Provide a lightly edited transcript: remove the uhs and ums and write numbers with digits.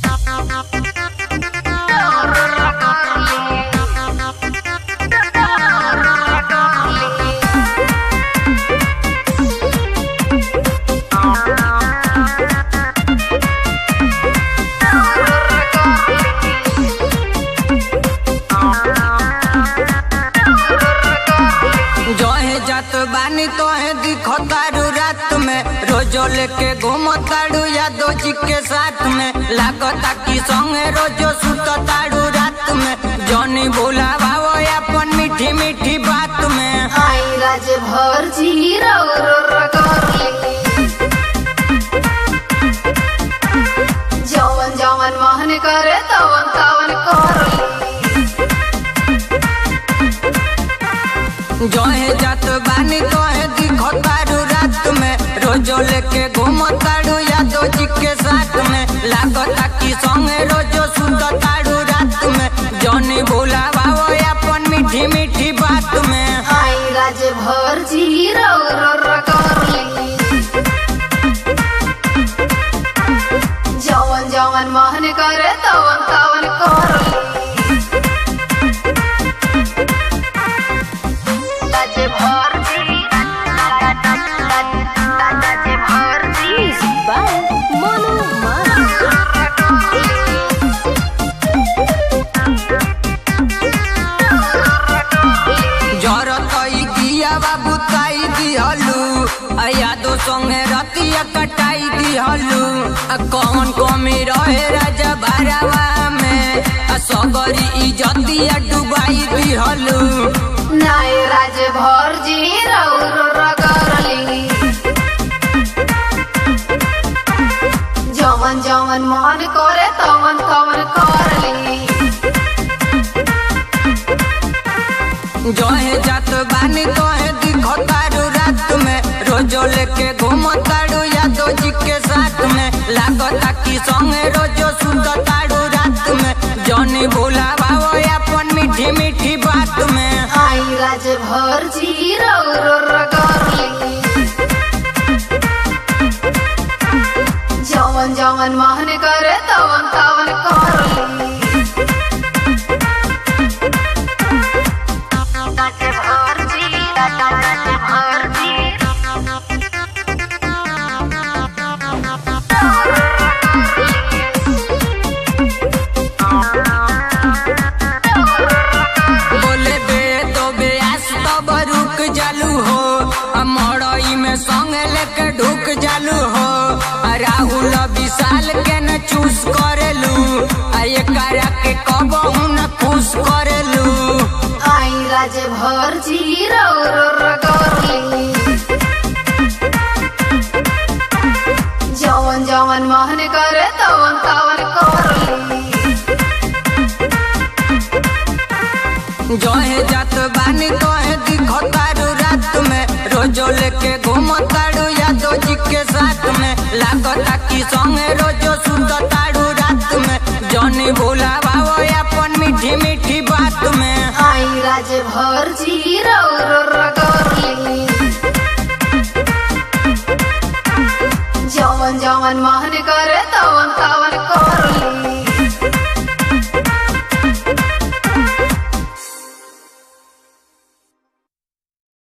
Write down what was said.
जात बानी तो है दिखो तारू रात में रोजो लेके घूमो तारू यादव जी के साथ में लागता कि संगे रोजो सुतो तारू रात में जौनी भूला भावो अपन मीठी मीठी बात में आई राज भर जी रो रो रो करली जवन जवन मोहन करे तवन तवन करली जो है जात बानी तो है दिखो तारू रात में रोजो लेके घूमो तारू यादव जी के साथ में लागता कि संगे रोजो सुतो तारू रात में जौनी भूला भावो अपन मीठी मीठी बात में आई राज भर जी रो रो रो करली जवन जवन मोहन करे तवन तवन करली यादो संगे रतिया कटाई दिहलू कौन कमी रहे राजा भरावा में सगरी इजतिया डुबाई दिहलू नाय राज भर जी रो रो रो करली जवन जवन मन करे तवन तवन करली जो है जात बानी तो है दिखो तारू रात में रोजो लेके घूमो तारू यादव जी के साथ में लागता कि संगे रोजो सुतो तारू रात में जौनी भूला भावो अपन मीठी मीठी बात में आई राज भर जी रो रो रो करली जवन जवन मोहन करे तवन तवन करली संगे लेके ढुक जालू हो राहुल विशाल के न चूस करेलू ये करा के कबहू न खुश करेलू आई राज भर जी रो रो रो करली जवन जवन मोहन करे तवन तवन करली जो है जात बानी तो है दिखो तारू रात में रोजो लेके घूमो तारू यादव जी के साथ में लागता कि संगे रोजो सुतो तारू रात में जौनी भूला भावो अपन मीठी मीठी बात में आई राज भर जी रो रो रो करली जवन जवन मोहन करे